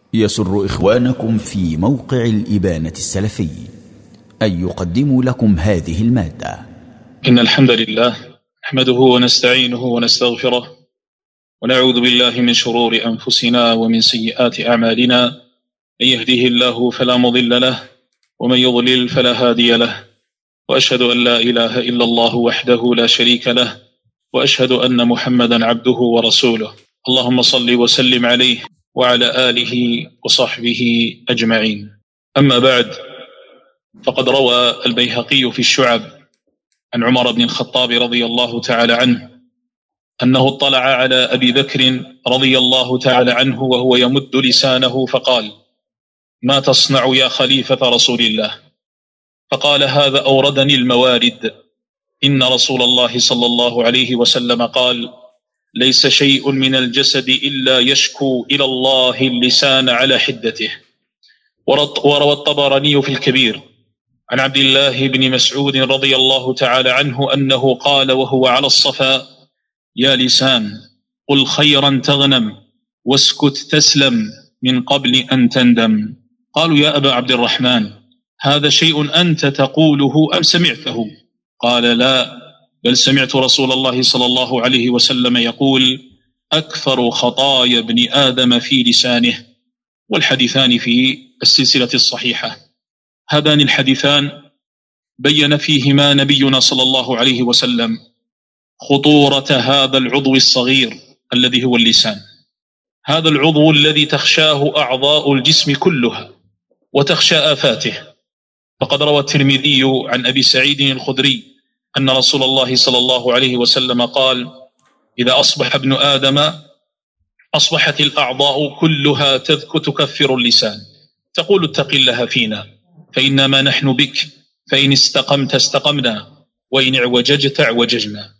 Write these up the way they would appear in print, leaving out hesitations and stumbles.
يسر إخوانكم في موقع الإبانة السلفي أن يقدموا لكم هذه المادة. إن الحمد لله نحمده ونستعينه ونستغفره ونعوذ بالله من شرور أنفسنا ومن سيئات أعمالنا، من يهده الله فلا مضل له ومن يضلل فلا هادي له، وأشهد أن لا إله إلا الله وحده لا شريك له، وأشهد أن محمدا عبده ورسوله. اللهم صل وسلم عليه وعلى آله وصحبه أجمعين. أما بعد، فقد روى البيهقي في الشعب عن عمر بن الخطاب رضي الله تعالى عنه أنه اطلع على أبي بكر رضي الله تعالى عنه وهو يمد لسانه فقال: ما تصنع يا خليفة رسول الله؟ فقال: هذا أوردني الموارد، إن رسول الله صلى الله عليه وسلم قال: ليس شيء من الجسد إلا يشكو إلى الله اللسان على حدته. وروى الطبراني في الكبير عن عبد الله بن مسعود رضي الله تعالى عنه أنه قال وهو على الصفا: يا لسان قل خيرا تغنم واسكت تسلم من قبل أن تندم. قالوا: يا أبا عبد الرحمن، هذا شيء أنت تقوله أم سمعته؟ قال: لا، بل سمعت رسول الله صلى الله عليه وسلم يقول: أكثر خطايا ابن آدم في لسانه. والحديثان في السلسلة الصحيحة. هذان الحديثان بين فيهما نبينا صلى الله عليه وسلم خطورة هذا العضو الصغير الذي هو اللسان، هذا العضو الذي تخشاه أعضاء الجسم كلها وتخشى آفاته. فقد روى الترمذي عن أبي سعيد الخدري أن رسول الله صلى الله عليه وسلم قال: إذا أصبح ابن آدم أصبحت الأعضاء كلها تكفر اللسان، تقول: اتق الله فينا فإنما نحن بك، فإن استقمت استقمنا وإن اعوججت اعوججنا.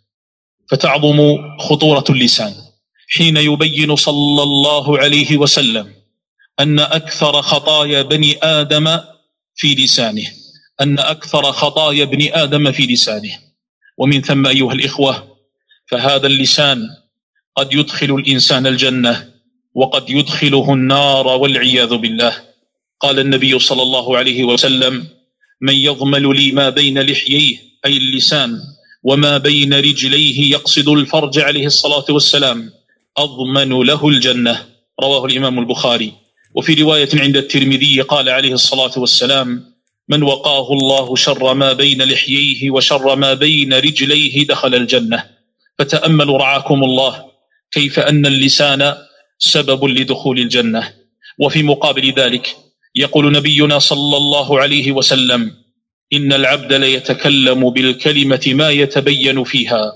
فتعظم خطورة اللسان حين يبين صلى الله عليه وسلم أن أكثر خطايا بني آدم في لسانه، أن أكثر خطايا ابن آدم في لسانه. ومن ثم أيها الإخوة، فهذا اللسان قد يدخل الإنسان الجنة وقد يدخله النار والعياذ بالله. قال النبي صلى الله عليه وسلم: من يضمن لي ما بين لحييه أي اللسان وما بين رجليه يقصد الفرج عليه الصلاة والسلام أضمن له الجنة. رواه الإمام البخاري. وفي رواية عند الترمذي قال عليه الصلاة والسلام: من وقاه الله شر ما بين لحييه وشر ما بين رجليه دخل الجنة. فتأملوا رعاكم الله كيف أن اللسان سبب لدخول الجنة. وفي مقابل ذلك يقول نبينا صلى الله عليه وسلم: إن العبد ليتكلم بالكلمة ما يتبين فيها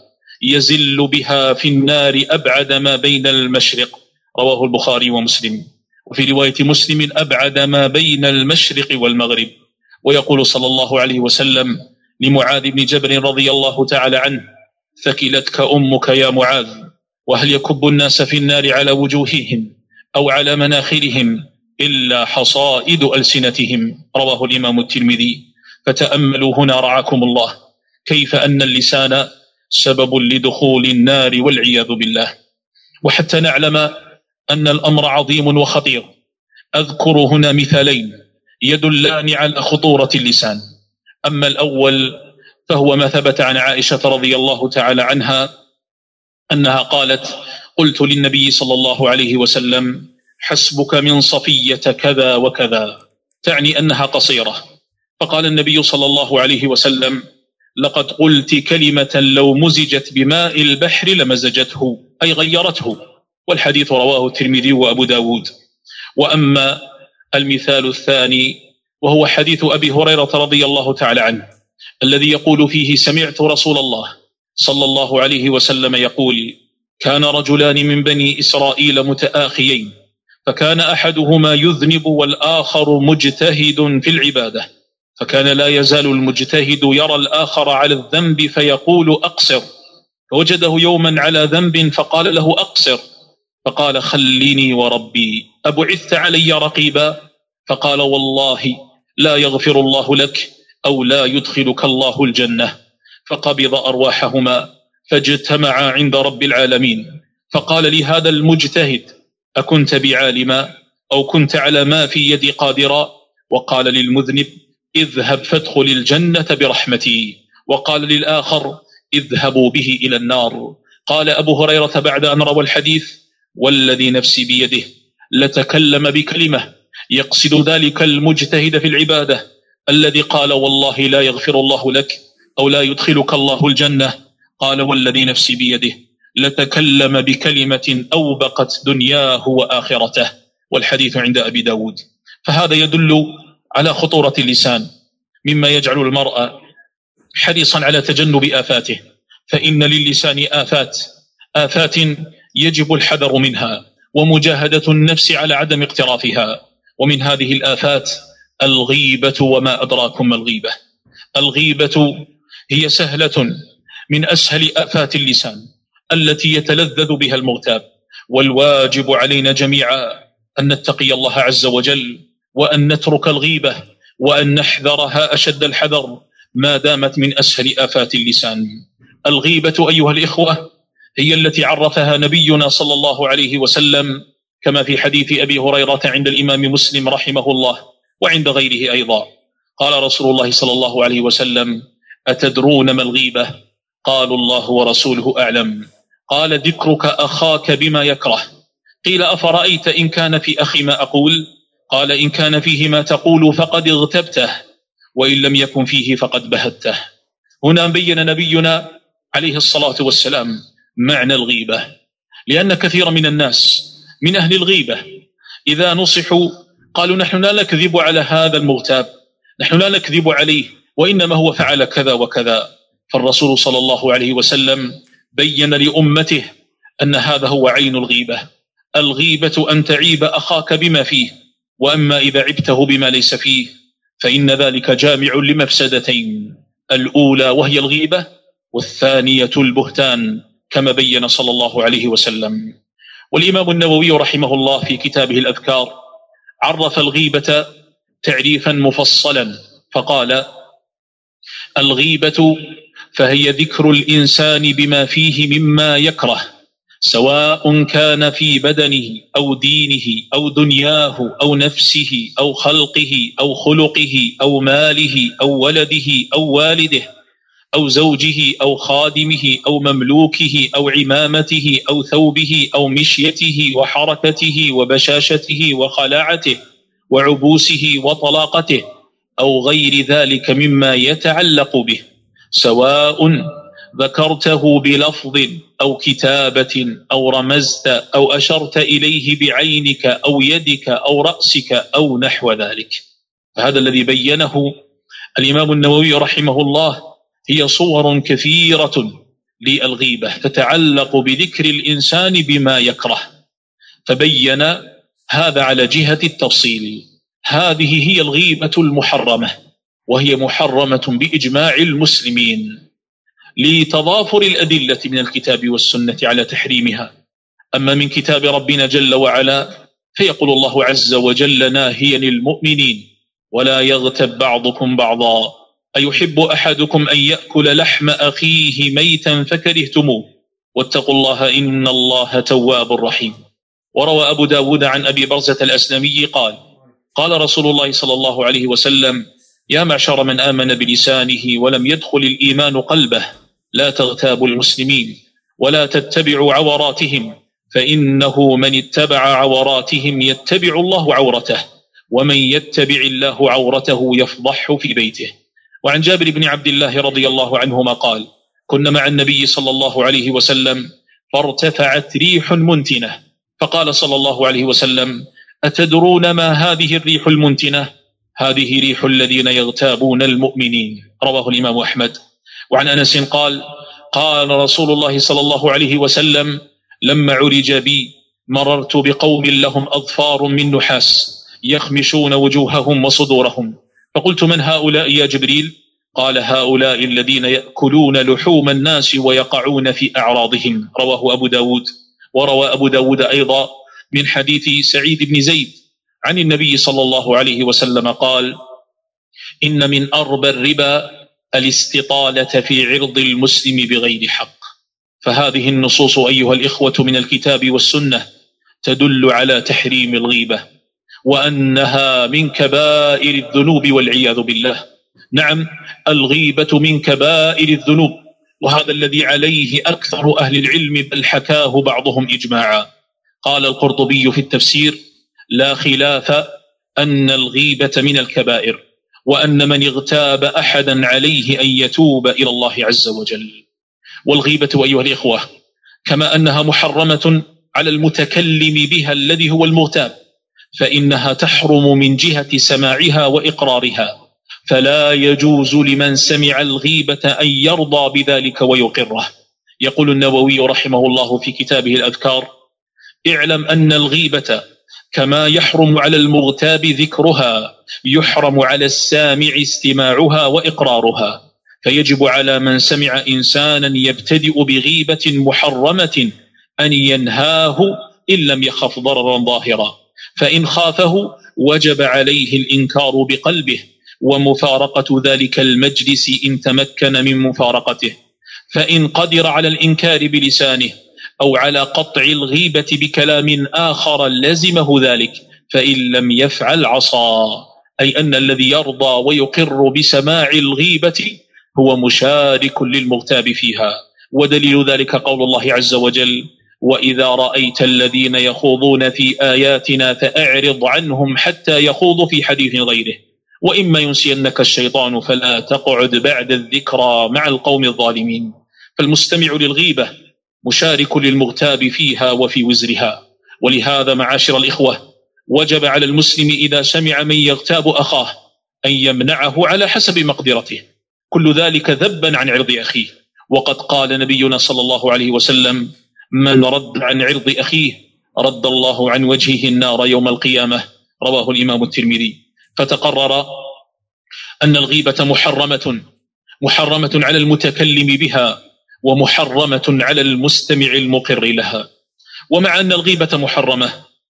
يزل بها في النار أبعد ما بين المشرق. رواه البخاري ومسلم. وفي رواية مسلم: أبعد ما بين المشرق والمغرب. ويقول صلى الله عليه وسلم لمعاذ بن جبل رضي الله تعالى عنه: ثكلتك أمك يا معاذ، وهل يكب الناس في النار على وجوههم أو على مناخرهم إلا حصائد ألسنتهم. رواه الإمام الترمذي. فتأملوا هنا رعاكم الله كيف أن اللسان سبب لدخول النار والعياذ بالله. وحتى نعلم أن الأمر عظيم وخطير، أذكر هنا مثالين يدلان على خطورة اللسان. أما الأول فهو ما ثبت عن عائشة رضي الله تعالى عنها أنها قالت: قلت للنبي صلى الله عليه وسلم: حسبك من صفية كذا وكذا، تعني أنها قصيرة. فقال النبي صلى الله عليه وسلم: لقد قلت كلمة لو مزجت بماء البحر لمزجته، أي غيرته. والحديث رواه الترمذي وأبو داود. وأما المثال الثاني وهو حديث أبي هريرة رضي الله تعالى عنه الذي يقول فيه: سمعت رسول الله صلى الله عليه وسلم يقول: كان رجلان من بني إسرائيل متآخيين، فكان أحدهما يذنب والآخر مجتهد في العبادة، فكان لا يزال المجتهد يرى الآخر على الذنب فيقول: أقصر. فوجده يوما على ذنب فقال له: أقصر. فقال: خلني وربي، أبعثت علي رقيبا؟ فقال: والله لا يغفر الله لك أو لا يدخلك الله الجنة. فقبض أرواحهما فاجتمعا عند رب العالمين، فقال لهذا المجتهد: أكنت بعالما أو كنت على ما في يدي قادرا، وقال للمذنب اذهب فادخل الجنة برحمتي، وقال للآخر اذهبوا به إلى النار. قال أبو هريرة بعد أن روى الحديث والذي نفسي بيده لتكلم بكلمة يقصد ذلك المجتهد في العبادة الذي قال والله لا يغفر الله لك أو لا يدخلك الله الجنة، قال والذي نفسي بيده لتكلم بكلمة أوبقت دنياه وآخرته، والحديث عند أبي داود. فهذا يدل على خطورة اللسان، مما يجعل المرء حريصا على تجنب آفاته، فإن للسان آفات يجب الحذر منها ومجاهدة النفس على عدم اقترافها. ومن هذه الآفات الغيبة، وما أدراكم ما الغيبة. الغيبة هي سهلة من أسهل آفات اللسان التي يتلذذ بها المغتاب، والواجب علينا جميعا أن نتقي الله عز وجل، وأن نترك الغيبة، وأن نحذرها أشد الحذر ما دامت من أسهل آفات اللسان. الغيبة أيها الإخوة هي التي عرفها نبينا صلى الله عليه وسلم كما في حديث أبي هريرة عند الإمام مسلم رحمه الله وعند غيره أيضا. قال رسول الله صلى الله عليه وسلم أتدرون ما الغيبة؟ قالوا الله ورسوله أعلم. قال ذكرك أخاك بما يكره. قيل أفرأيت إن كان في أخي ما أقول؟ قال إن كان فيه ما تقول فقد اغتبته، وإن لم يكن فيه فقد بهته. هنا بين نبينا عليه الصلاة والسلام معنى الغيبة، لأن كثير من الناس من أهل الغيبة إذا نصحوا قالوا نحن لا نكذب على هذا المغتاب، نحن لا نكذب عليه، وإنما هو فعل كذا وكذا. فالرسول صلى الله عليه وسلم بين لأمته أن هذا هو عين الغيبة. الغيبة أن تعيب أخاك بما فيه، وأما إذا عبته بما ليس فيه فإن ذلك جامع لمفسدتين، الأولى وهي الغيبة، والثانية البهتان كما بين صلى الله عليه وسلم. والإمام النووي رحمه الله في كتابه الأذكار عرف الغيبة تعريفا مفصلا فقال الغيبة فهي ذكر الإنسان بما فيه مما يكره، سواء كان في بدنه أو دينه أو دنياه أو نفسه أو خلقه أو خلقه أو ماله أو ولده أو والده أو زوجه أو خادمه أو مملوكه أو عمامته أو ثوبه أو مشيته وحركته وبشاشته وخلاعته وعبوسه وطلاقته أو غير ذلك مما يتعلق به، سواء ذكرته بلفظ أو كتابة أو رمزت أو أشرت إليه بعينك أو يدك أو رأسك أو نحو ذلك. فهذا الذي بينه الإمام النووي رحمه الله هي صور كثيرة للغيبة تتعلق بذكر الإنسان بما يكره، فبين هذا على جهة التفصيل. هذه هي الغيبة المحرمة، وهي محرمة بإجماع المسلمين لتضافر الأدلة من الكتاب والسنة على تحريمها. أما من كتاب ربنا جل وعلا فيقول الله عز وجل ناهيا المؤمنين ولا يغتب بعضكم بعضا أيحب أحدكم أن يأكل لحم أخيه ميتا فكرهتموه واتقوا الله إن الله تواب رحيم. وروى أبو داود عن أبي برزة الأسلمي قال قال رسول الله صلى الله عليه وسلم يا معشر من آمن بلسانه ولم يدخل الإيمان قلبه لا تغتابوا المسلمين ولا تتبعوا عوراتهم، فإنه من اتبع عوراتهم يتبع الله عورته، ومن يتبع الله عورته يفضح في بيته. وعن جابر بن عبد الله رضي الله عنهما قال كنا مع النبي صلى الله عليه وسلم فارتفعت ريح منتنة، فقال صلى الله عليه وسلم أتدرون ما هذه الريح المنتنة؟ هذه ريح الذين يغتابون المؤمنين. رواه الإمام أحمد. وعن أنس قال قال رسول الله صلى الله عليه وسلم لما عرج بي مررت بقوم لهم أظفار من نحاس يخمشون وجوههم وصدورهم، فقلت من هؤلاء يا جبريل؟ قال هؤلاء الذين يأكلون لحوم الناس ويقعون في أعراضهم. رواه أبو داود. وروى أبو داود أيضا من حديث سعيد بن زيد عن النبي صلى الله عليه وسلم قال إن من أربى الربا الاستطالة في عرض المسلم بغير حق. فهذه النصوص أيها الإخوة من الكتاب والسنة تدل على تحريم الغيبة، وأنها من كبائر الذنوب والعياذ بالله. نعم، الغيبة من كبائر الذنوب، وهذا الذي عليه أكثر أهل العلم، بل حكاه بعضهم إجماعا. قال القرطبي في التفسير: لا خلاف أن الغيبة من الكبائر، وأن من اغتاب أحدا عليه أن يتوب إلى الله عز وجل. والغيبة أيها الإخوة كما أنها محرمة على المتكلم بها الذي هو المغتاب، فإنها تحرم من جهة سماعها وإقرارها، فلا يجوز لمن سمع الغيبة أن يرضى بذلك ويقره. يقول النووي رحمه الله في كتابه الأذكار: اعلم أن الغيبة كما يحرم على المغتاب ذكرها، يحرم على السامع استماعها وإقرارها، فيجب على من سمع إنسانا يبتدئ بغيبة محرمة أن ينهاه إن لم يخف ضررا ظاهرا، فإن خافه وجب عليه الإنكار بقلبه ومفارقة ذلك المجلس إن تمكن من مفارقته، فإن قدر على الإنكار بلسانه أو على قطع الغيبة بكلام آخر لزمه ذلك، فإن لم يفعل عصى، أي أن الذي يرضى ويقر بسماع الغيبة هو مشارك للمغتاب فيها. ودليل ذلك قول الله عز وجل: وإذا رأيت الذين يخوضون في آياتنا فأعرض عنهم حتى يخوضوا في حديث غيره، وإما ينسينك الشيطان فلا تقعد بعد الذكرى مع القوم الظالمين. فالمستمع للغيبة مشارك للمغتاب فيها وفي وزرها. ولهذا معاشر الإخوة وجب على المسلم إذا سمع من يغتاب أخاه أن يمنعه على حسب مقدرته، كل ذلك ذبا عن عرض أخيه. وقد قال نبينا صلى الله عليه وسلم: من رد عن عرض أخيه رد الله عن وجهه النار يوم القيامة، رواه الإمام الترمذي. فتقرر أن الغيبة محرمة على المتكلم بها، ومحرمة على المستمع المقر لها. ومع أن الغيبة محرمة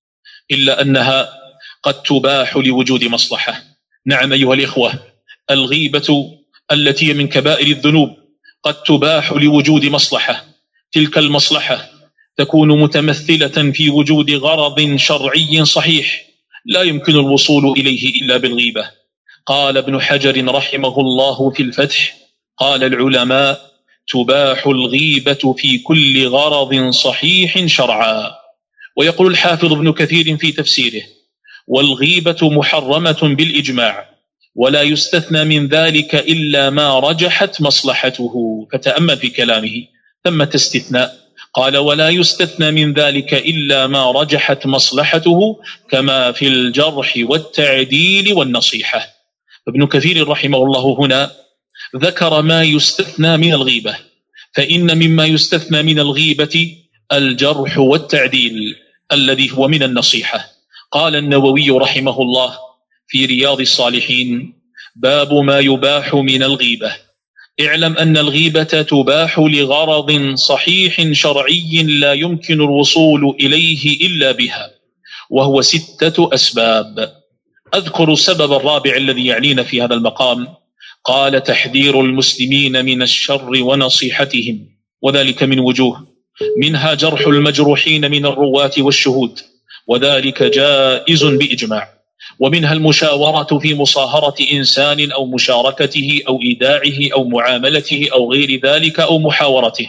إلا أنها قد تباح لوجود مصلحة. نعم أيها الإخوة، الغيبة التي من كبائر الذنوب قد تباح لوجود مصلحة، تلك المصلحة تكون متمثلة في وجود غرض شرعي صحيح لا يمكن الوصول إليه إلا بالغيبة. قال ابن حجر رحمه الله في الفتح: قال العلماء: تباح الغيبة في كل غرض صحيح شرعا. ويقول الحافظ ابن كثير في تفسيره: والغيبة محرمة بالإجماع، ولا يستثنى من ذلك إلا ما رجحت مصلحته. فتأمل في كلامه، ثمة استثناء، قال: ولا يستثنى من ذلك إلا ما رجحت مصلحته، كما في الجرح والتعديل والنصيحة. ابن كثير رحمه الله هنا ذكر ما يستثنى من الغيبة، فإن مما يستثنى من الغيبة الجرح والتعديل الذي هو من النصيحة. قال النووي رحمه الله في رياض الصالحين: باب ما يباح من الغيبة. اعلم أن الغيبة تباح لغرض صحيح شرعي لا يمكن الوصول إليه إلا بها، وهو 6 أسباب. أذكر السبب الرابع الذي يعنينا في هذا المقام. قال: تحذير المسلمين من الشر ونصيحتهم، وذلك من وجوه، منها جرح المجروحين من الرواة والشهود، وذلك جائز بإجماع، ومنها المشاورة في مصاهرة إنسان أو مشاركته أو إيداعه أو معاملته أو غير ذلك أو محاورته،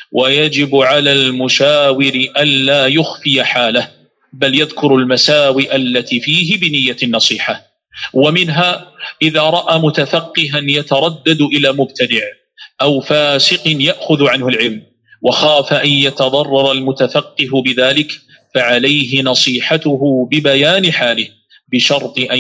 ويجب على المشاور ألا يخفي حاله، بل يذكر المساوئ التي فيه بنية النصيحة. ومنها إذا رأى متفقها يتردد إلى مبتدع أو فاسق يأخذ عنه العلم، وخاف أن يتضرر المتفقه بذلك، فعليه نصيحته ببيان حاله بشرط أن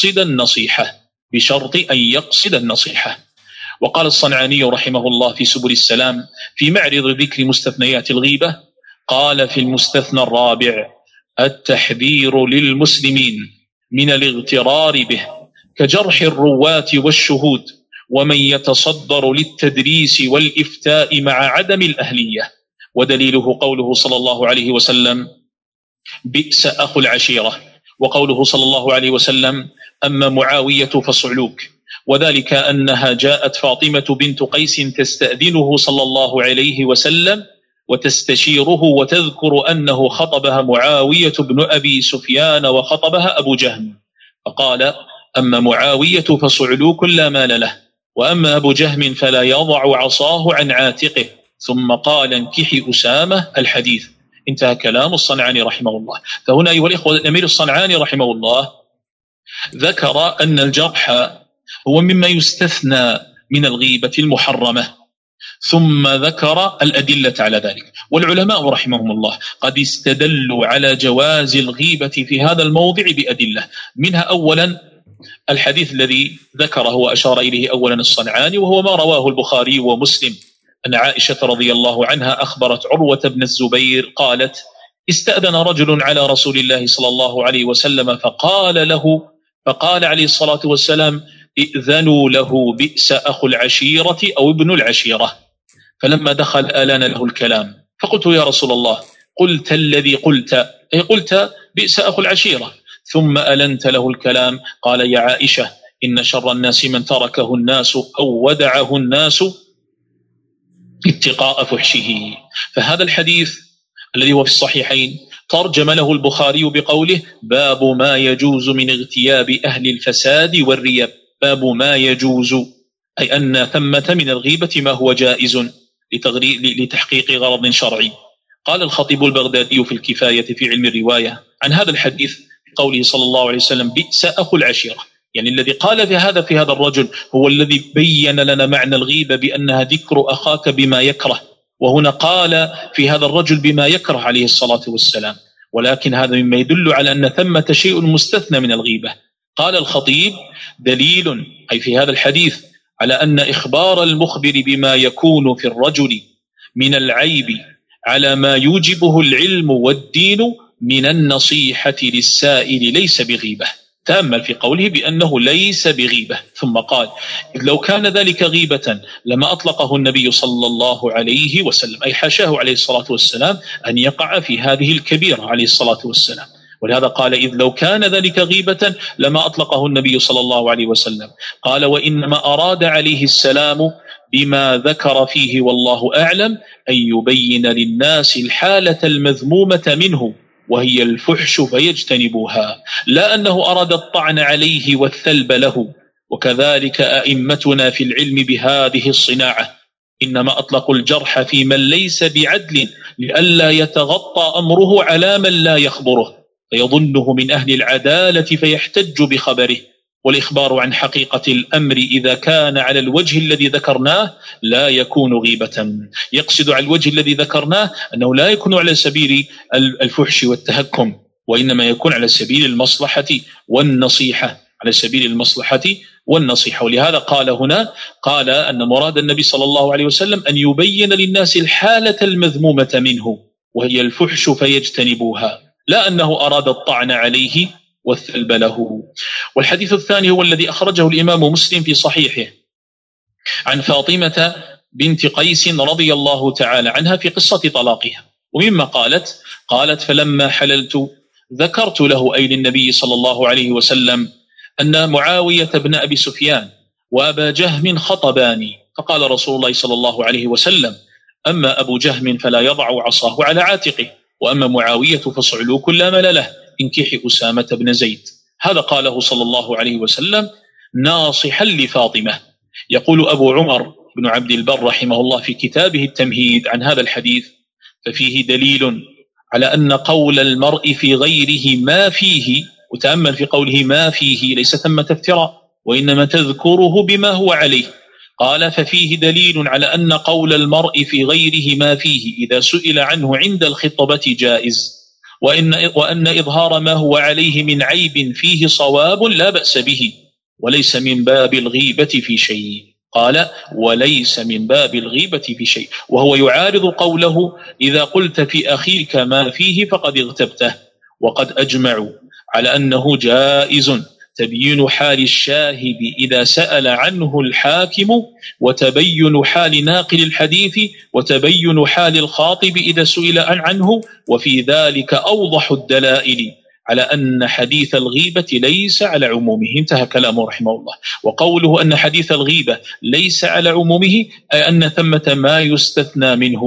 يقصد النصيحة. وقال الصنعاني رحمه الله في سبل السلام في معرض ذكر مستثنيات الغيبة، قال في المستثنى الرابع: التحذير للمسلمين من الاغترار به، كجرح الرواة والشهود، ومن يتصدر للتدريس والإفتاء مع عدم الأهلية. ودليله قوله صلى الله عليه وسلم: بئس أخو العشيرة، وقوله صلى الله عليه وسلم: أما معاوية فصعلوك. وذلك أنها جاءت فاطمة بنت قيس تستأذنه صلى الله عليه وسلم وتستشيره وتذكر أنه خطبها معاوية بن أبي سفيان وخطبها أبو جهم، فقال: أما معاوية فصعلوك لا مال له، وأما أبو جهم فلا يضع عصاه عن عاتقه، ثم قال: انكحي أسامة الحديث. انتهى كلام الصنعاني رحمه الله. فهنا أيها الإخوة، الأمير الصنعاني رحمه الله ذكر أن الجرح هو مما يستثنى من الغيبة المحرمة، ثم ذكر الأدلة على ذلك. والعلماء رحمهم الله قد استدلوا على جواز الغيبة في هذا الموضع بأدلة، منها أولا الحديث الذي ذكره وأشار إليه أولا الصنعاني، وهو ما رواه البخاري ومسلم أن عائشة رضي الله عنها أخبرت عروة بن الزبير قالت: استأذن رجل على رسول الله صلى الله عليه وسلم فقال عليه الصلاة والسلام: ائذنوا له، بئس أخو العشيرة أو ابن العشيرة. فلما دخل آلان له الكلام، فقلت: يا رسول الله، قلت الذي قلت، أي قلت بئس أخو العشيرة، ثم ألنت له الكلام. قال: يا عائشة، إن شر الناس من تركه الناس أو ودعه الناس اتقاء فحشه. فهذا الحديث الذي هو في الصحيحين ترجم له البخاري بقوله: باب ما يجوز من اغتياب أهل الفساد والريب. باب ما يجوز، أي أن ثمة من الغيبة ما هو جائز لتحقيق غرض شرعي. قال الخطيب البغدادي في الكفاية في علم الرواية عن هذا الحديث قوله صلى الله عليه وسلم: بئس أخو العشيرة، يعني الذي قال في هذا الرجل هو الذي بين لنا معنى الغيبة بأنها ذكر أخاك بما يكره، وهنا قال في هذا الرجل بما يكره عليه الصلاة والسلام، ولكن هذا مما يدل على أن ثمة شيء مستثنى من الغيبة. قال الخطيب: دليل، أي في هذا الحديث، على أن إخبار المخبر بما يكون في الرجل من العيب على ما يوجبه العلم والدين من النصيحة للسائل ليس بغيبة. تأمل في قوله بأنه ليس بغيبة، ثم قال: إذ لو كان ذلك غيبة لما أطلقه النبي صلى الله عليه وسلم، أي حاشاه عليه الصلاة والسلام أن يقع في هذه الكبيرة عليه الصلاة والسلام. ولهذا قال: إذ لو كان ذلك غيبة لما أطلقه النبي صلى الله عليه وسلم. قال: وإنما أراد عليه السلام بما ذكر فيه والله أعلم أن يبين للناس الحالة المذمومة منه، وهي الفحش فيجتنبوها، لا أنه أراد الطعن عليه والثلب له. وكذلك أئمتنا في العلم بهذه الصناعة إنما أطلقوا الجرح في من ليس بعدل لئلا يتغطى أمره على من لا يخبره فيظنه من أهل العدالة فيحتج بخبره. والإخبار عن حقيقة الأمر إذا كان على الوجه الذي ذكرناه لا يكون غيبة. يقصد على الوجه الذي ذكرناه أنه لا يكون على سبيل الفحش والتهكم، وإنما يكون على سبيل المصلحة والنصيحة، على سبيل المصلحة والنصيحة. ولهذا قال هنا، قال أن مراد النبي صلى الله عليه وسلم أن يبين للناس الحالة المذمومة منه وهي الفحش فيجتنبوها، لا أنه أراد الطعن عليه والثلب له. والحديث الثاني هو الذي أخرجه الإمام مسلم في صحيحه عن فاطمة بنت قيس رضي الله تعالى عنها في قصة طلاقها، ومما قالت: فلما حللت ذكرت له، أي للنبي صلى الله عليه وسلم، أن معاوية بن أبي سفيان وأبا جهم خطباني، فقال رسول الله صلى الله عليه وسلم: أما أبو جهم فلا يضع عصاه على عاتقه، وأما معاوية فصعلوك لا مال له، انكحي أسامة بن زيد. هذا قاله صلى الله عليه وسلم ناصحا لفاطمة. يقول أبو عمر بن عبد البر رحمه الله في كتابه التمهيد عن هذا الحديث: ففيه دليل على أن قول المرء في غيره ما فيه، وتأمل في قوله ما فيه، ليس ثمة افتراء، وإنما تذكره بما هو عليه. قال: ففيه دليل على أن قول المرء في غيره ما فيه إذا سئل عنه عند الخطبة جائز، وأن إظهار ما هو عليه من عيب فيه صواب لا بأس به، وليس من باب الغيبة في شيء. قال: وليس من باب الغيبة في شيء، وهو يعارض قوله: إذا قلت في أخيك ما فيه فقد اغتبته. وقد أجمعوا على أنه جائز تبيين حال الشاهد إذا سأل عنه الحاكم، وتبين حال ناقل الحديث، وتبين حال الخاطب إذا سئل عنه، وفي ذلك أوضح الدلائل على أن حديث الغيبة ليس على عمومه. انتهى كلامه رحمه الله. وقوله أن حديث الغيبة ليس على عمومه أي أن ثمة ما يستثنى منه،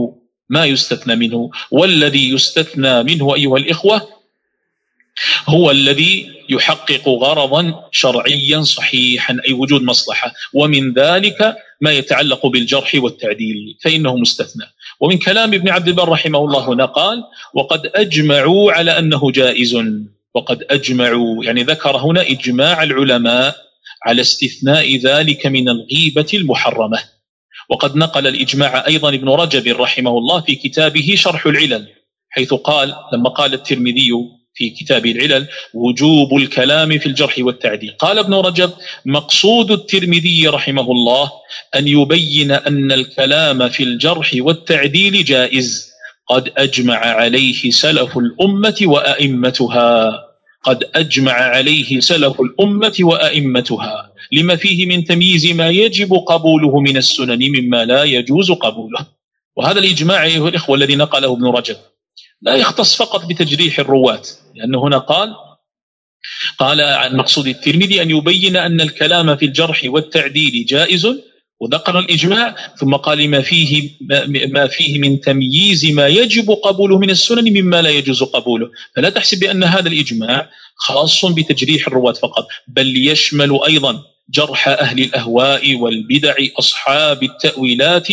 ما يستثنى منه. والذي يستثنى منه أيها الإخوة هو الذي يحقق غرضا شرعيا صحيحا، أي وجود مصلحة، ومن ذلك ما يتعلق بالجرح والتعديل فإنه مستثنى. ومن كلام ابن عبد البر رحمه الله هنا قال: وقد أجمعوا على أنه جائز. وقد أجمعوا يعني ذكر هنا إجماع العلماء على استثناء ذلك من الغيبة المحرمة. وقد نقل الإجماع أيضا ابن رجب رحمه الله في كتابه شرح العلل، حيث قال لما قال الترمذي في كتابه العلل: وجوب الكلام في الجرح والتعديل، قال ابن رجب: مقصود الترمذي رحمه الله أن يبين أن الكلام في الجرح والتعديل جائز، قد أجمع عليه سلف الأمة وأئمتها. قد أجمع عليه سلف الأمة وأئمتها لما فيه من تمييز ما يجب قبوله من السنن مما لا يجوز قبوله. وهذا الإجماع أيها الإخوة الذي نقله ابن رجب لا يختص فقط بتجريح الرواة، لأنه هنا قال عن مقصود الترمذي أن يبين أن الكلام في الجرح والتعديل جائز، وذكر الإجماع، ثم قال ما فيه من تمييز ما يجب قبوله من السنن مما لا يجوز قبوله. فلا تحسب بأن هذا الإجماع خاص بتجريح الرواة فقط، بل يشمل أيضا جرح أهل الأهواء والبدع أصحاب التأويلات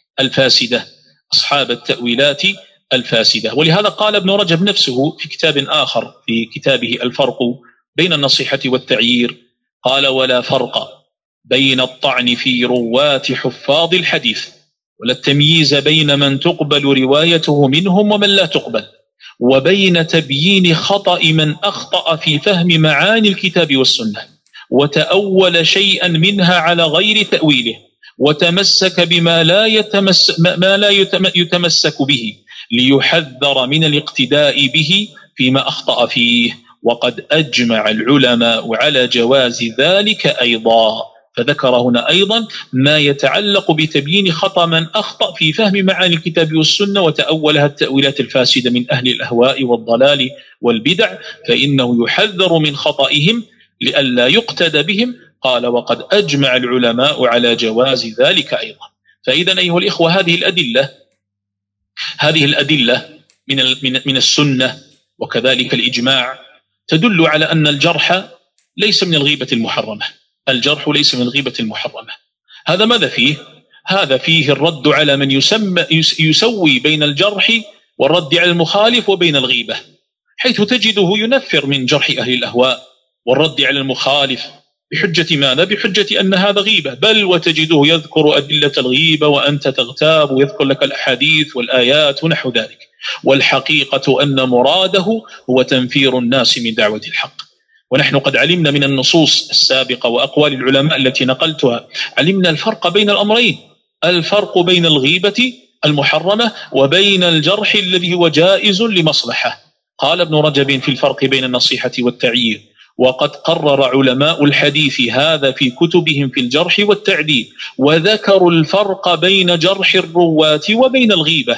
الفاسدة. ولهذا قال ابن رجب نفسه في كتاب آخر في كتابه الفرق بين النصيحة والتعيير، قال: ولا فرق بين الطعن في رواة حفاظ الحديث، ولا التمييز بين من تقبل روايته منهم ومن لا تقبل، وبين تبيين خطأ من أخطأ في فهم معاني الكتاب والسنة وتأول شيئا منها على غير تأويله، وتمسك بما لا يتمسك به، ليحذر من الاقتداء به فيما أخطأ فيه. وقد أجمع العلماء على جواز ذلك أيضا. فذكر هنا أيضا ما يتعلق بتبيين خطأ من أخطأ في فهم معاني الكتاب والسنة وتأولها التأويلات الفاسدة من أهل الأهواء والضلال والبدع، فإنه يحذر من خطئهم لئلا يقتدى بهم. قال: وقد أجمع العلماء على جواز ذلك أيضا. فإذا أيها الإخوة هذه الأدلة من السنة وكذلك الإجماع تدل على أن الجرح ليس من الغيبة المحرمة. الجرح ليس من الغيبة المحرمة. هذا ماذا فيه؟ هذا فيه الرد على من يسوي بين الجرح والرد على المخالف وبين الغيبة، حيث تجده ينفر من جرح أهل الأهواء والرد على المخالف بحجة ماذا؟ بحجة أن هذا غيبة، بل وتجده يذكر أدلة الغيبة وأنت تغتاب ويذكر لك الأحاديث والآيات ونحو ذلك. والحقيقة أن مراده هو تنفير الناس من دعوة الحق. ونحن قد علمنا من النصوص السابقة وأقوال العلماء التي نقلتها، علمنا الفرق بين الأمرين، الفرق بين الغيبة المحرمة وبين الجرح الذي هو جائز لمصلحة. قال ابن رجب في الفرق بين النصيحة والتعيير: وقد قرر علماء الحديث هذا في كتبهم في الجرح والتعديل، وذكروا الفرق بين جرح الرواة وبين الغيبة،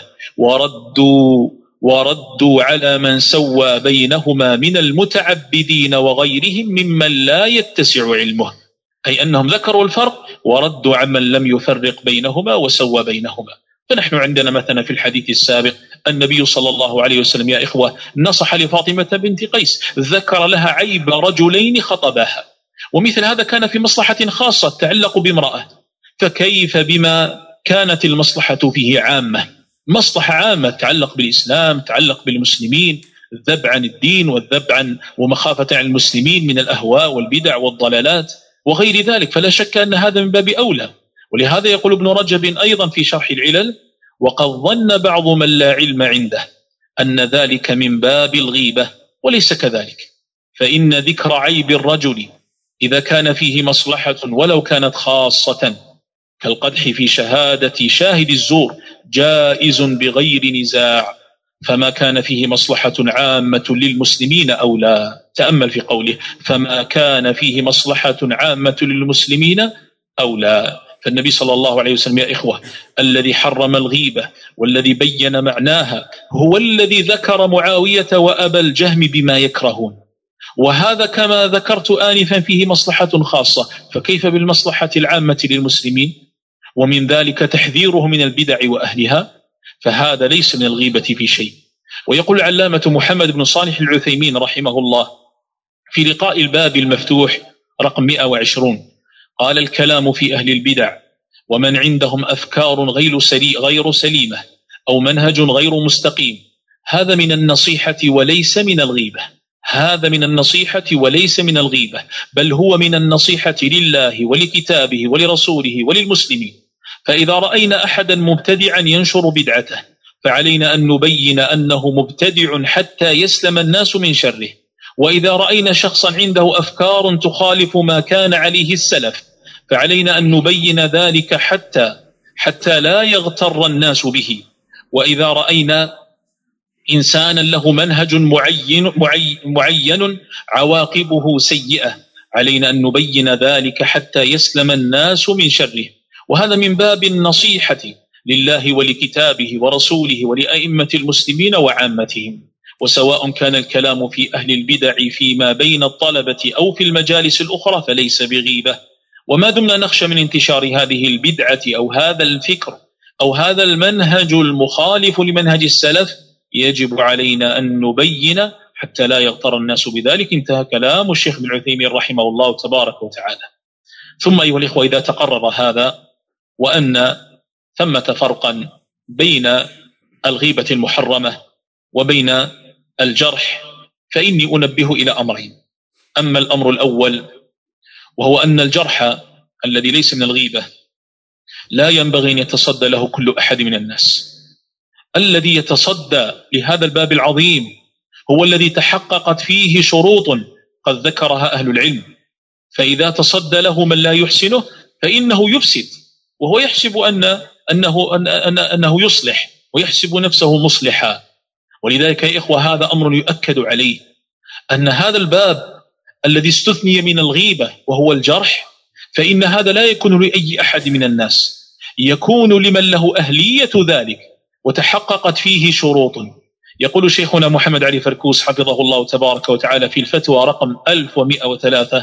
وردوا على من سوى بينهما من المتعبدين وغيرهم ممن لا يتسع علمه، أي أنهم ذكروا الفرق وردوا عمن لم يفرق بينهما وسوى بينهما. فنحن عندنا مثلا في الحديث السابق النبي صلى الله عليه وسلم يا إخوة نصح لفاطمة بنت قيس، ذكر لها عيب رجلين خطباها، ومثل هذا كان في مصلحة خاصة تتعلق بامرأة، فكيف بما كانت المصلحة فيه عامة، مصلحة عامة تتعلق بالإسلام، تتعلق بالمسلمين، الذب عن الدين والذب عن ومخافة عن المسلمين من الأهواء والبدع والضلالات وغير ذلك، فلا شك أن هذا من باب أولى. ولهذا يقول ابن رجب أيضا في شرح العلل: وقد ظن بعض من لا علم عنده أن ذلك من باب الغيبة، وليس كذلك، فإن ذكر عيب الرجل إذا كان فيه مصلحة ولو كانت خاصة كالقدح في شهادة شاهد الزور جائز بغير نزاع، فما كان فيه مصلحة عامة للمسلمين أو لا. تأمل في قوله: فما كان فيه مصلحة عامة للمسلمين أو لا. فالنبي صلى الله عليه وسلم يا إخوة الذي حرم الغيبة والذي بين معناها هو الذي ذكر معاوية وأبا الجهم بما يكرهون، وهذا كما ذكرت آنفا فيه مصلحة خاصة، فكيف بالمصلحة العامة للمسلمين؟ ومن ذلك تحذيره من البدع وأهلها، فهذا ليس من الغيبة في شيء. ويقول العلامة محمد بن صالح العثيمين رحمه الله في لقاء الباب المفتوح رقم 120 قال: الكلام في أهل البدع ومن عندهم أفكار غير سليمة أو منهج غير مستقيم هذا من النصيحة وليس من الغيبة. هذا من النصيحة وليس من الغيبة، بل هو من النصيحة لله ولكتابه ولرسوله وللمسلمين. فإذا رأينا أحدا مبتدعا ينشر بدعته فعلينا أن نبين أنه مبتدع حتى يسلم الناس من شره. وإذا رأينا شخصا عنده أفكار تخالف ما كان عليه السلف فعلينا أن نبين ذلك حتى لا يغتر الناس به. وإذا رأينا إنسانا له منهج معين عواقبه سيئة علينا أن نبين ذلك حتى يسلم الناس من شره. وهذا من باب النصيحة لله ولكتابه ورسوله ولأئمة المسلمين وعامتهم. وسواء كان الكلام في أهل البدع فيما بين الطلبة أو في المجالس الأخرى فليس بغيبة. وما دمنا نخشى من انتشار هذه البدعة أو هذا الفكر أو هذا المنهج المخالف لمنهج السلف يجب علينا أن نبين حتى لا يغتر الناس بذلك. انتهى كلام الشيخ بن عثيمين رحمه الله تبارك وتعالى. ثم أيها الإخوة، إذا تقرر هذا وأن ثمة فرقا بين الغيبة المحرمة وبين الجرح فإني أنبه إلى أمرين. أما الأمر الأول وهو أن الجرح الذي ليس من الغيبة لا ينبغي أن يتصدى له كل أحد من الناس. الذي يتصدى لهذا الباب العظيم هو الذي تحققت فيه شروط قد ذكرها أهل العلم، فإذا تصدى له من لا يحسنه فإنه يفسد، وهو يحسب أنه يصلح ويحسب نفسه مصلحا. ولذلك يا إخوة هذا أمر يؤكد عليه، أن هذا الباب الذي استثني من الغيبة وهو الجرح فإن هذا لا يكون لأي أحد من الناس، يكون لمن له أهلية ذلك وتحققت فيه شروط. يقول شيخنا محمد علي فركوس حفظه الله تبارك وتعالى في الفتوى رقم 1103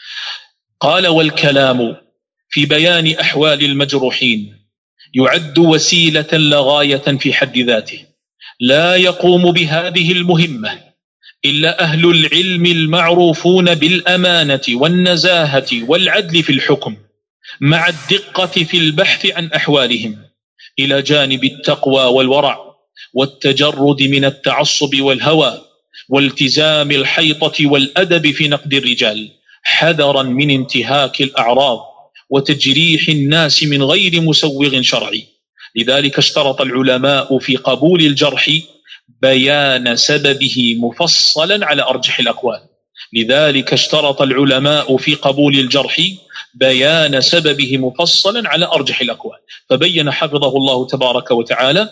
قال: والكلام في بيان أحوال المجروحين يعد وسيلة لا غاية في حد ذاته، لا يقوم بهذه المهمة إلا أهل العلم المعروفون بالأمانة والنزاهة والعدل في الحكم مع الدقة في البحث عن أحوالهم، إلى جانب التقوى والورع والتجرد من التعصب والهوى والتزام الحيطة والأدب في نقد الرجال، حذرا من انتهاك الأعراض وتجريح الناس من غير مسوغ شرعي. لذلك اشترط العلماء في قبول الجرح بيان سببه مفصلا على أرجح الأقوال. لذلك اشترط العلماء في قبول الجرح بيان سببه مفصلا على أرجح الأقوال، فبين حفظه الله تبارك وتعالى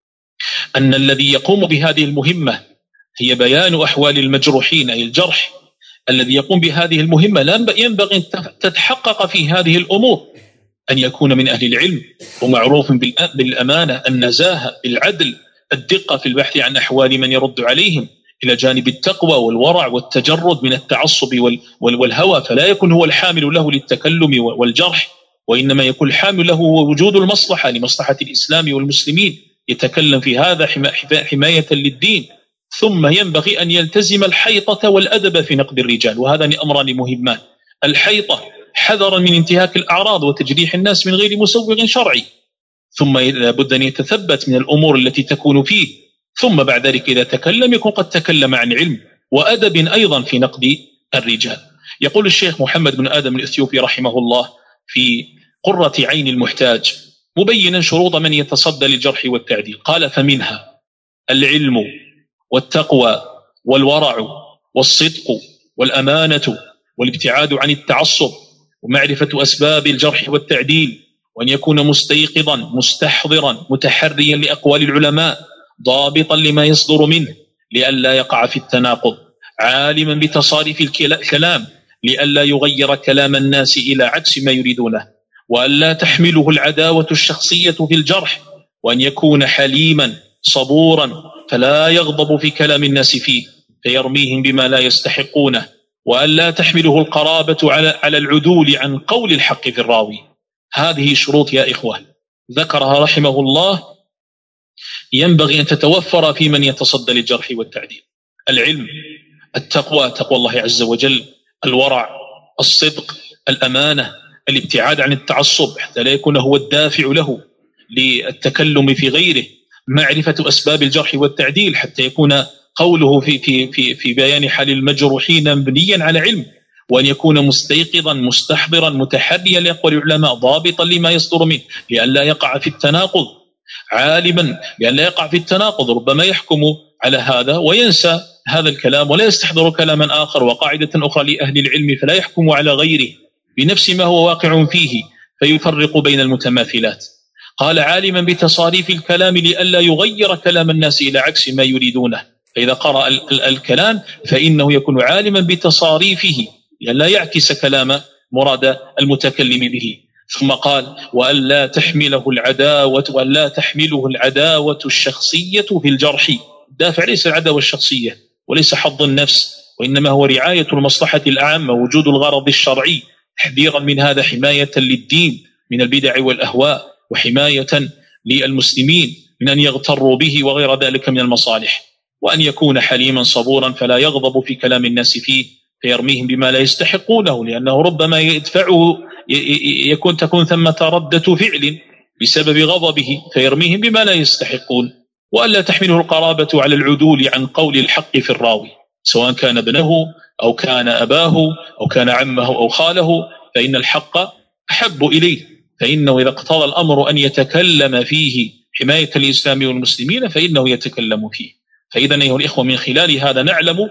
أن الذي يقوم بهذه المهمة هي بيان أحوال المجروحين، أي الجرح الذي يقوم بهذه المهمة لا ينبغي أن تتحقق في هذه الأمور أن يكون من أهل العلم ومعروف بالأمانة، النزاهة، العدل، الدقة في البحث عن أحوال من يرد عليهم، إلى جانب التقوى والورع والتجرد من التعصب والهوى. فلا يكون هو الحامل له للتكلم والجرح، وإنما يكون الحامل له وجود المصلحة لمصلحة الإسلام والمسلمين، يتكلم في هذا حماية للدين. ثم ينبغي أن يلتزم الحيطة والأدب في نقد الرجال، وهذان أمران مهمان. الحيطة حذرا من انتهاك الأعراض وتجريح الناس من غير مسوغ شرعي، ثم لابد أن يتثبت من الأمور التي تكون فيه، ثم بعد ذلك إذا تكلم يكون قد تكلم عن علم وأدب أيضا في نقد الرجال. يقول الشيخ محمد بن آدم الإثيوبي رحمه الله في قرة عين المحتاج مبينا شروط من يتصدى للجرح والتعديل، قال: فمنها العلم والتقوى والورع والصدق والأمانة والابتعاد عن التعصب ومعرفة أسباب الجرح والتعديل، وأن يكون مستيقظا مستحضرا متحريا لأقوال العلماء ضابطا لما يصدر منه لئلا يقع في التناقض، عالما بتصاريف الكلام لئلا يغير كلام الناس إلى عكس ما يريدونه، وأن لا تحمله العداوة الشخصية في الجرح، وأن يكون حليما صبورا فلا يغضب في كلام الناس فيه فيرميهم بما لا يستحقونه، وأن لا تحمله القرابة على العدول عن قول الحق في الراوي. هذه شروط يا إخوة ذكرها رحمه الله ينبغي أن تتوفر في من يتصدى للجرح والتعديل: العلم، التقوى، تقوى الله عز وجل، الورع، الصدق، الأمانة، الابتعاد عن التعصب حتى لا يكون هو الدافع له للتكلم في غيره، معرفة أسباب الجرح والتعديل حتى يكون قوله في بيان حال المجروحين مبنيا على علم، وأن يكون مستيقظا مستحضرا متحريا لأقوال العلماء ضابطا لما يصدر منه لئلا يقع في التناقض، عالما لئلا يقع في التناقض، ربما يحكم على هذا وينسى هذا الكلام ولا يستحضر كلاما آخر وقاعدة أخرى لأهل العلم، فلا يحكم على غيره بنفس ما هو واقع فيه فيفرق بين المتماثلات. قال: عالما بتصاريف الكلام لئلا يغير كلام الناس إلى عكس ما يريدونه، فإذا قرأ الكلام فإنه يكون عالما بتصاريفه لئلا يعكس كلام مراد المتكلم به. ثم قال: وألا تحمله العداوة الشخصية في الجرح. الدافع ليس العداوة الشخصية وليس حظ النفس، وإنما هو رعاية المصلحة العامة، وجود الغرض الشرعي، تحذيرا من هذا، حماية للدين من البدع والأهواء، وحماية للمسلمين من أن يغتروا به وغير ذلك من المصالح، وأن يكون حليما صبورا فلا يغضب في كلام الناس فيه فيرميهم بما لا يستحقونه، لأنه ربما يدفعه تكون ثمة ردة فعل بسبب غضبه فيرميهم بما لا يستحقون. وألا تحمله القرابة على العدول عن قول الحق في الراوي، سواء كان ابنه أو كان أباه أو كان عمه أو خاله، فإن الحق أحب إليه، فإنه إذا اقتضى الأمر أن يتكلم فيه حماية الإسلام والمسلمين فإنه يتكلم فيه. فإذا أيها الإخوة، من خلال هذا نعلم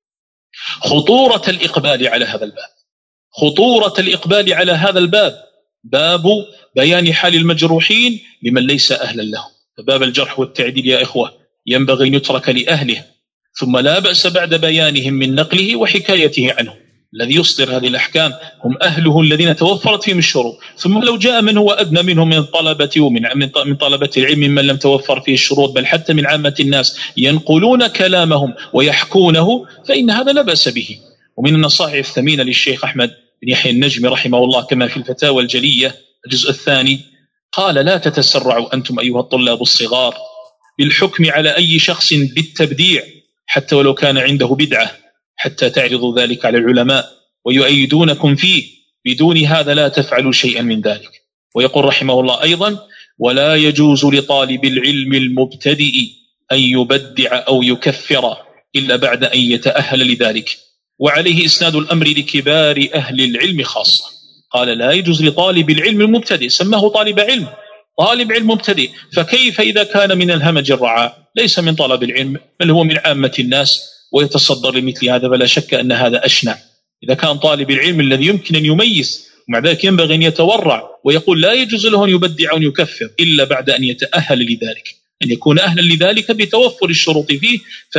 خطورة الإقبال على هذا الباب، خطورة الإقبال على هذا الباب، باب بيان حال المجروحين لمن ليس أهلا له. فباب الجرح والتعديل يا إخوة ينبغي أن يترك لأهله، ثم لا بأس بعد بيانهم من نقله وحكايته عنه. الذي يصدر هذه الأحكام هم أهله الذين توفرت فيهم الشروط، ثم لو جاء من هو أدنى منهم من طلبة من طلبة العلم من لم توفر فيه الشروط، بل حتى من عامة الناس ينقلون كلامهم ويحكونه، فإن هذا لا بأس به. ومن النصائح الثمينة للشيخ أحمد بن يحيى النجمي رحمه الله كما في الفتاوى الجلية الجزء الثاني، قال: لا تتسرعوا أنتم أيها الطلاب الصغار بالحكم على أي شخص بالتبديع حتى ولو كان عنده بدعة، حتى تعرضوا ذلك على العلماء ويؤيدونكم فيه، بدون هذا لا تفعلوا شيئا من ذلك. ويقول رحمه الله أيضا: ولا يجوز لطالب العلم المبتدئ أن يبدع أو يكفر إلا بعد أن يتأهل لذلك، وعليه إسناد الأمر لكبار أهل العلم خاصة. قال: لا يجوز لطالب العلم المبتدئ، سماه طالب علم مبتدئ، فكيف إذا كان من الهمج الرعاع ليس من طلب العلم بل هو من عامة الناس ويتصدر لمثل هذا؟ فلا شك أن هذا أشنع. إذا كان طالب العلم الذي يمكن أن يميز، ومع ذلك ينبغي أن يتورع ويقول لا يجوز له أن يبدع أو يكفر إلا بعد أن يتأهل لذلك، أن يكون أهلا لذلك بتوفر الشروط فيه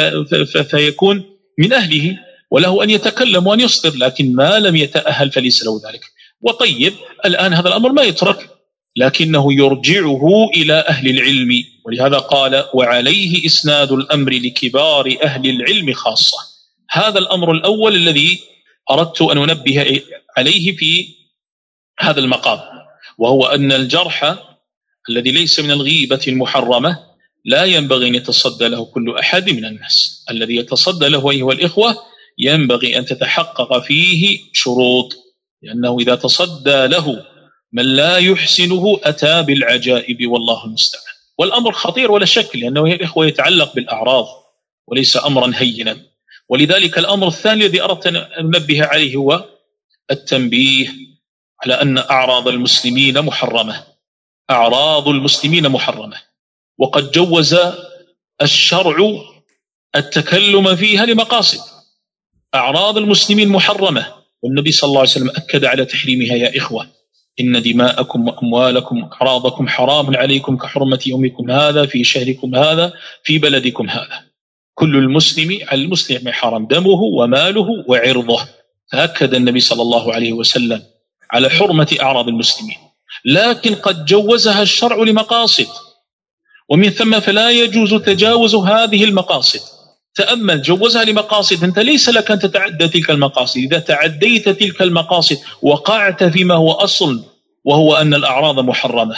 فيكون من أهله وله أن يتكلم وأن يصدر، لكن ما لم يتأهل فليس له ذلك. وطيب الآن هذا الأمر ما يترك، لكنه يرجعه إلى أهل العلم، ولهذا قال: وعليه إسناد الأمر لكبار أهل العلم خاصة. هذا الأمر الأول الذي أردت أن أنبه عليه في هذا المقام، وهو أن الجرح الذي ليس من الغيبة المحرمة لا ينبغي أن يتصدى له كل أحد من الناس. الذي يتصدى له أيها الإخوة ينبغي أن تتحقق فيه شروط، لأنه إذا تصدى له من لا يحسنه أتى بالعجائب والله المستعان. والأمر خطير ولا شك، لأنه يا إخوة يتعلق بالأعراض وليس أمرا هينا. ولذلك الأمر الثاني الذي أردت أن أنبه عليه هو التنبيه على أن أعراض المسلمين محرمة، أعراض المسلمين محرمة، وقد جوز الشرع التكلم فيها لمقاصد. أعراض المسلمين محرمة، والنبي صلى الله عليه وسلم أكد على تحريمها يا إخوة: إن دماءكم وأموالكم وأعراضكم حرام عليكم كحرمة يومكم هذا في شهركم هذا في بلدكم هذا. كل المسلم على المسلم حرام دمه وماله وعرضه. فأكد النبي صلى الله عليه وسلم على حرمة أعراض المسلمين، لكن قد جوزها الشرع لمقاصد، ومن ثم فلا يجوز تجاوز هذه المقاصد. تأمل، جوزها لمقاصد، أنت ليس لك أن تتعدى تلك المقاصد. إذا تعديت تلك المقاصد وقعت فيما هو أصل، وهو أن الأعراض محرمة.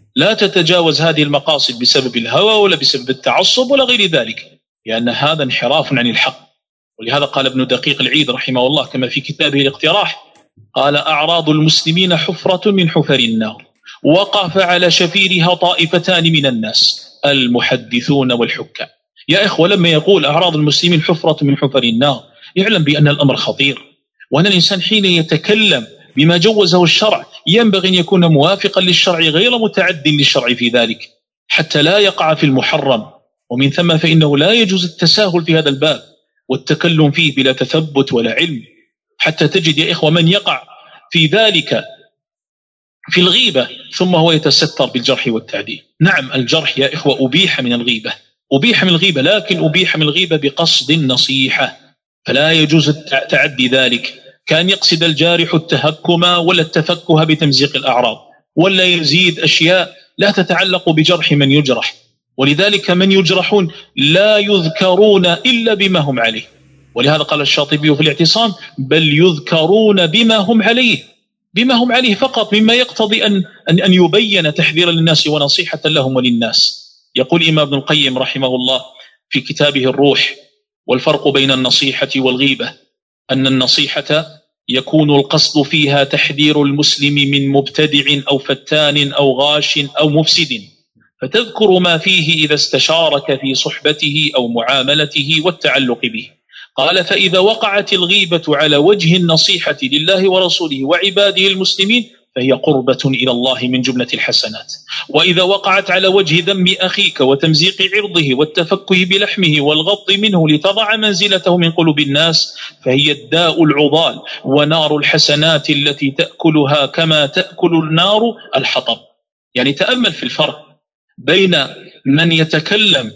لا تتجاوز هذه المقاصد بسبب الهوى ولا بسبب التعصب ولا غير ذلك، لأن هذا انحراف عن الحق. ولهذا قال ابن دقيق العيد رحمه الله كما في كتابه الاقتراح، قال: أعراض المسلمين حفرة من حفر النار، وقف على شفيرها طائفتان من الناس، المحدثون والحكام. يا إخوة، لما يقول أعراض المسلمين حفرة من حفر النار، يعلم بأن الأمر خطير، وأن الإنسان حين يتكلم بما جوزه الشرع ينبغي أن يكون موافقا للشرع غير متعد للشرع في ذلك، حتى لا يقع في المحرم. ومن ثم فإنه لا يجوز التساهل في هذا الباب والتكلم فيه بلا تثبت ولا علم، حتى تجد يا إخوة من يقع في ذلك في الغيبة ثم هو يتستر بالجرح والتعديل. نعم، الجرح يا إخوة أبيح من الغيبة، أبيح من الغيبة، لكن أبيح من الغيبة بقصد النصيحة، فلا يجوز تعدي ذلك، كان يقصد الجارح التهكم ولا التفكه بتمزيق الأعراض، ولا يزيد أشياء لا تتعلق بجرح من يجرح. ولذلك من يجرحون لا يذكرون إلا بما هم عليه، ولهذا قال الشاطبي في الاعتصام: بل يذكرون بما هم عليه فقط، مما يقتضي أن يبين تحذيرا للناس ونصيحة لهم وللناس. يقول إمام ابن القيم رحمه الله في كتابه الروح: والفرق بين النصيحة والغيبة أن النصيحة يكون القصد فيها تحذير المسلم من مبتدع أو فتان أو غاش أو مفسد، فتذكر ما فيه إذا استشارك في صحبته أو معاملته والتعلق به. قال: فإذا وقعت الغيبة على وجه النصيحة لله ورسوله وعباده المسلمين فهي قربة إلى الله من جملة الحسنات، وإذا وقعت على وجه ذم أخيك وتمزيق عرضه والتفكه بلحمه والغض منه لتضع منزلته من قلوب الناس فهي الداء العضال ونار الحسنات التي تأكلها كما تأكل النار الحطب. يعني تأمل في الفرق بين من يتكلم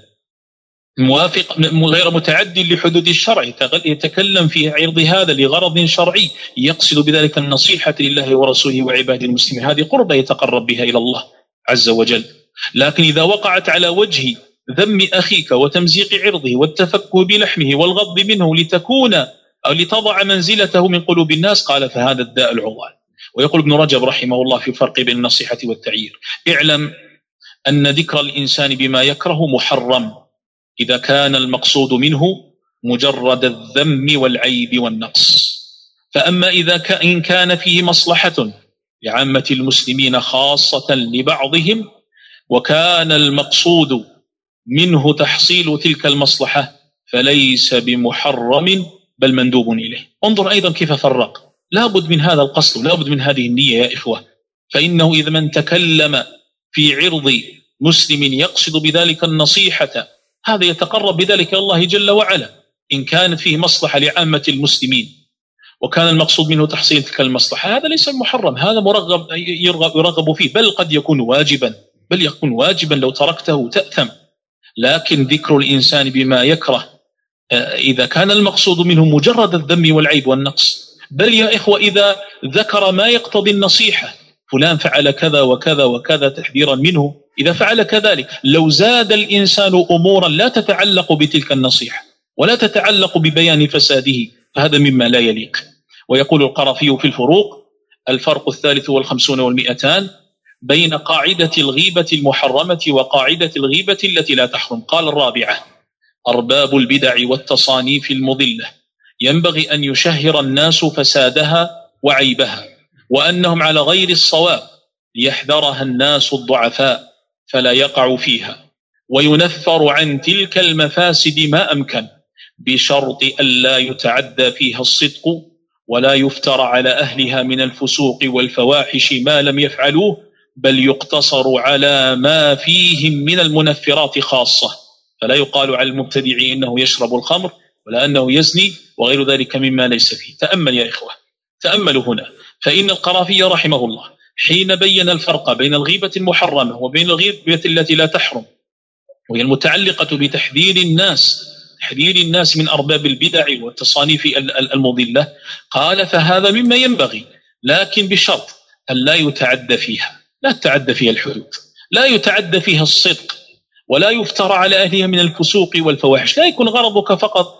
موافق غير متعد لحدود الشرع، يتكلم في عرض هذا لغرض شرعي يقصد بذلك النصيحة لله ورسوله وعباد المسلمين، هذه قربة يتقرب بها إلى الله عز وجل. لكن إذا وقعت على وجه ذم أخيك وتمزيق عرضه والتفكه بلحمه والغض منه لتكون أو لتضع منزلته من قلوب الناس، قال: فهذا الداء العضال. ويقول ابن رجب رحمه الله في الفرق بين النصيحة والتعيير: اعلم أن ذكر الإنسان بما يكره محرم إذا كان المقصود منه مجرد الذم والعيب والنقص، فأما إن كان فيه مصلحة لعامة المسلمين خاصة لبعضهم وكان المقصود منه تحصيل تلك المصلحة فليس بمحرم بل مندوب إليه. انظر أيضا كيف فرق، لابد من هذا القصد، لابد من هذه النية يا إخوة. فإنه إذا من تكلم في عرض مسلم يقصد بذلك النصيحة هذا يتقرب بذلك إلى الله جل وعلا، إن كانت فيه مصلحة لعامة المسلمين وكان المقصود منه تحصيل تلك المصلحة، هذا ليس المحرم، هذا يرغب فيه، بل قد يكون واجبا، لو تركته تأثم. لكن ذكر الإنسان بما يكره إذا كان المقصود منه مجرد الذم والعيب والنقص، بل يا إخوة إذا ذكر ما يقتضي النصيحة، فلان فعل كذا وكذا وكذا تحذيرا منه، إذا فعل كذلك، لو زاد الإنسان أمورا لا تتعلق بتلك النصيحة ولا تتعلق ببيان فساده فهذا مما لا يليق. ويقول القرافي في الفروق: الفرق 53 و200 بين قاعدة الغيبة المحرمة وقاعدة الغيبة التي لا تحرم. قال: الرابعة: أرباب البدع والتصانيف المضلة ينبغي أن يشهر الناس فسادها وعيبها وأنهم على غير الصواب ليحذرها الناس الضعفاء فلا يقع فيها، وينفر عن تلك المفاسد ما أمكن بشرط ألا يتعدى فيها الصدق ولا يفتر على أهلها من الفسوق والفواحش ما لم يفعلوه، بل يقتصر على ما فيهم من المنفرات خاصة، فلا يقال على المبتدع إنه يشرب الخمر ولا أنه يزني وغير ذلك مما ليس فيه. تأمل يا إخوة، تأملوا هنا، فإن القرافي رحمه الله حين بين الفرق بين الغيبة المحرمة وبين الغيبة التي لا تحرم وهي المتعلقة بتحذير الناس من أرباب البدع والتصانيف المضلة، قال: فهذا مما ينبغي، لكن بشرط أن لا يتعدى فيها، لا تتعدى فيها الحدود، لا يتعدى فيها الصدق، ولا يفتر على أهلها من الفسوق والفواحش، لا يكون غرضك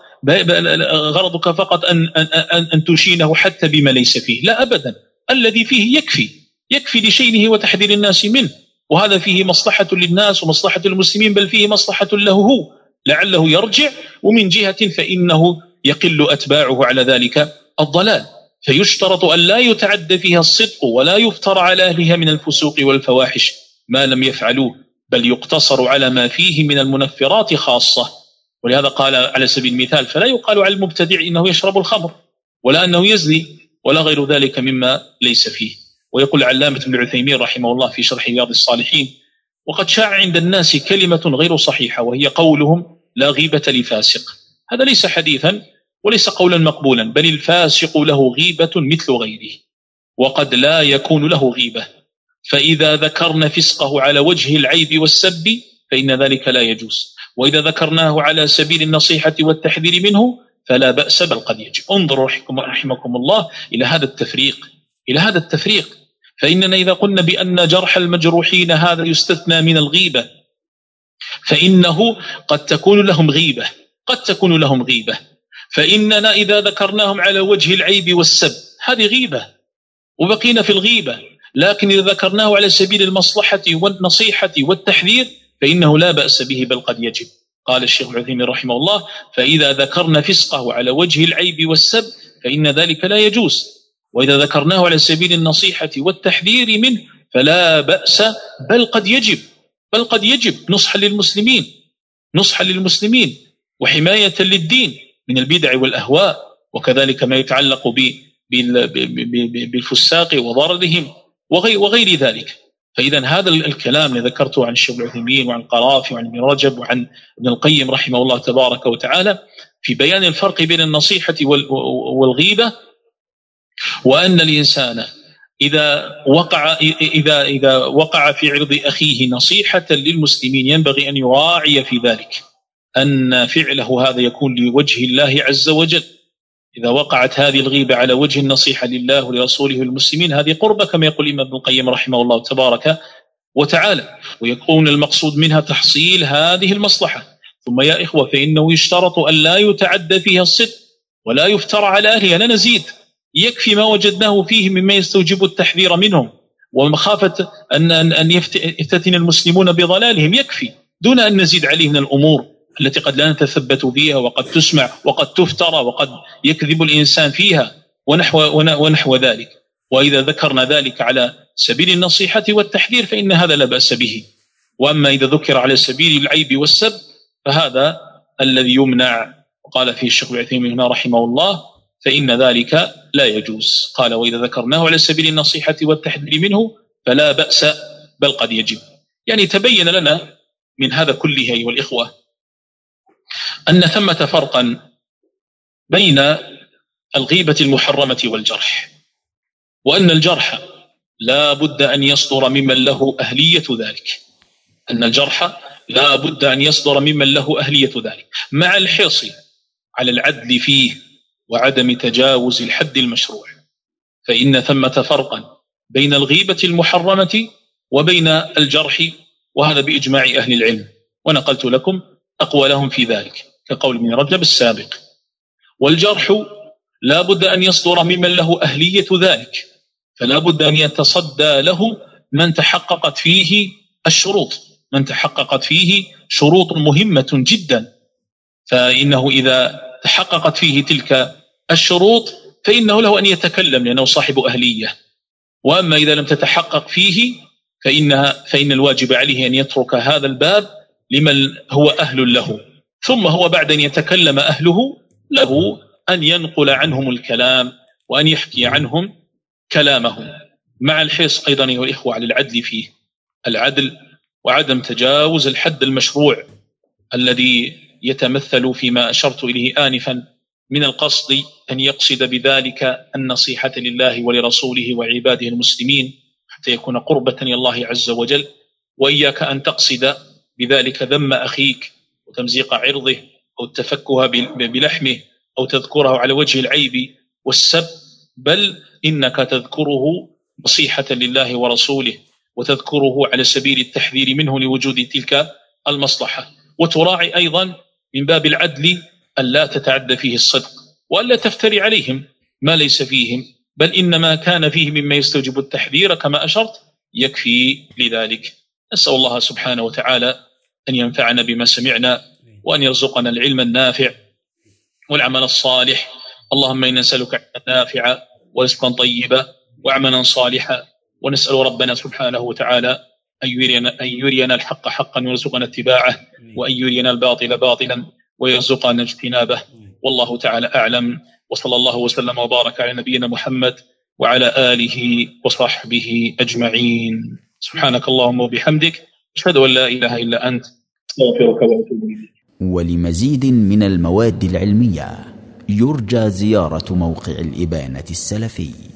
فقط أن تشينه حتى بما ليس فيه، لا أبدا، الذي فيه يكفي لشينه وتحذير الناس منه. وهذا فيه مصلحة للناس ومصلحة للمسلمين، بل فيه مصلحة له هو لعله يرجع، ومن جهة فإنه يقل أتباعه على ذلك الضلال. فيشترط أن لا يتعد فيها الصدق ولا يفتر على أهلها من الفسوق والفواحش ما لم يفعلوه، بل يقتصر على ما فيه من المنفرات خاصة. ولهذا قال على سبيل المثال: فلا يقال على المبتدع إنه يشرب الخمر ولا أنه يزني ولا غير ذلك مما ليس فيه. ويقول العلامة ابن عثيمين رحمه الله في شرح رياض الصالحين: وقد شاع عند الناس كلمة غير صحيحة، وهي قولهم لا غيبة لفاسق. هذا ليس حديثا وليس قولا مقبولا، بل الفاسق له غيبة مثل غيره، وقد لا يكون له غيبة. فإذا ذكرنا فسقه على وجه العيب والسب فإن ذلك لا يجوز، وإذا ذكرناه على سبيل النصيحة والتحذير منه فلا بأس بل قد يجب. انظروا رحمكم الله إلى هذا التفريق. فإننا إذا قلنا بأن جرح المجروحين هذا يستثنى من الغيبة، فإنه قد تكون لهم غيبة، فإننا إذا ذكرناهم على وجه العيب والسب هذه غيبة وبقينا في الغيبة، لكن إذا ذكرناه على سبيل المصلحة والنصيحة والتحذير فإنه لا بأس به بل قد يجب. قال الشيخ العثيمين رحمه الله: فإذا ذكرنا فسقه على وجه العيب والسب فإن ذلك لا يجوز، وإذا ذكرناه على سبيل النصيحة والتحذير منه فلا بأس بل قد يجب نصحا للمسلمين وحماية للدين من البدع والأهواء، وكذلك ما يتعلق بالفساق وضررهم وغير ذلك. فإذا هذا الكلام اللي ذكرته عن الشيخ العثيمين وعن القرافي وعن ابن رجب وعن ابن القيم رحمه الله تبارك وتعالى في بيان الفرق بين النصيحة والغيبة، وأن الإنسان إذا وقع في عرض أخيه نصيحة للمسلمين ينبغي أن يراعي في ذلك أن فعله هذا يكون لوجه الله عز وجل. إذا وقعت هذه الغيبة على وجه النصيحة لله ولرسوله والمسلمين هذه قربة كما يقول الإمام ابن القيم رحمه الله تبارك وتعالى، ويكون المقصود منها تحصيل هذه المصلحة. ثم يا إخوة فإنه يشترط أن لا يتعدى فيها الصدق ولا يفتر على أهلها، لا نزيد، يكفي ما وجدناه فيه مما يستوجب التحذير منهم ومخافة أن يفتتن المسلمون بضلالهم، يكفي دون أن نزيد عليه من الأمور التي قد لا نتثبت فيها وقد تسمع وقد تفترى وقد يكذب الإنسان فيها ونحو ذلك. وإذا ذكرنا ذلك على سبيل النصيحة والتحذير فإن هذا لا بأس به. وأما إذا ذكر على سبيل العيب والسب فهذا الذي يمنع. وقال فيه الشيخ العثيمين هنا رحمه الله: فإن ذلك لا يجوز. قال: وإذا ذكرناه على سبيل النصيحة والتحذير منه فلا بأس بل قد يجب. يعني تبين لنا من هذا كله أيها الإخوة أن ثمة فرقا بين الغيبة المحرمة والجرح، وأن الجرح لا بد أن يصدر ممن له أهلية ذلك، مع الحرص على العدل فيه وعدم تجاوز الحد المشروع. فإن ثمة فرقا بين الغيبة المحرمة وبين الجرح، وهذا بإجماع أهل العلم، ونقلت لكم أقوالهم في ذلك كقول ابن رجب السابق. والجرح لا بد أن يصدر ممن له أهلية ذلك، فلا بد أن يتصدى له من تحققت فيه شروط مهمة جدا. فإنه إذا تحققت فيه تلك الشروط فإنه له أن يتكلم لأنه صاحب أهلية. وأما إذا لم تتحقق فيه فإن الواجب عليه أن يترك هذا الباب لمن هو أهل له، ثم هو بعد أن يتكلم أهله له أن ينقل عنهم الكلام وأن يحكي عنهم كلامهم، مع الحرص أيضا أيها الإخوة على العدل فيه، العدل وعدم تجاوز الحد المشروع الذي يتمثل فيما أشرت إليه آنفا من القصد أن يقصد بذلك النصيحة لله ولرسوله وعباده المسلمين حتى يكون قربة إلى الله عز وجل. وإياك أن تقصد بذلك ذم أخيك وتمزيق عرضه أو التفكه بلحمه أو تذكره على وجه العيب والسب، بل إنك تذكره نصيحة لله ورسوله وتذكره على سبيل التحذير منه لوجود تلك المصلحة. وتراعي أيضا من باب العدل ألا تتعدى فيه الصدق وألا تفتري عليهم ما ليس فيهم، بل إنما كان فيه مما يستوجب التحذير كما أشرت يكفي لذلك. نسأل الله سبحانه وتعالى أن ينفعنا بما سمعنا، وأن يرزقنا العلم النافع والعمل الصالح. اللهم إنا نسألك علما نافعا ورزقا طيبا وعملا صالحا، ونسأل ربنا سبحانه وتعالى أن يرينا الحق حقا ويرزقنا اتباعه، وأن يرينا الباطل باطلا ويرزقنا اجتنابه. والله تعالى أعلم، وصلى الله وسلم وبارك على نبينا محمد وعلى آله وصحبه أجمعين. سبحانك اللهم وبحمدك، أشهد أن لا إله إلا أنت، أستغفرك وأتوب إليك. ولمزيد من المواد العلمية يرجى زيارة موقع الإبانة السلفي.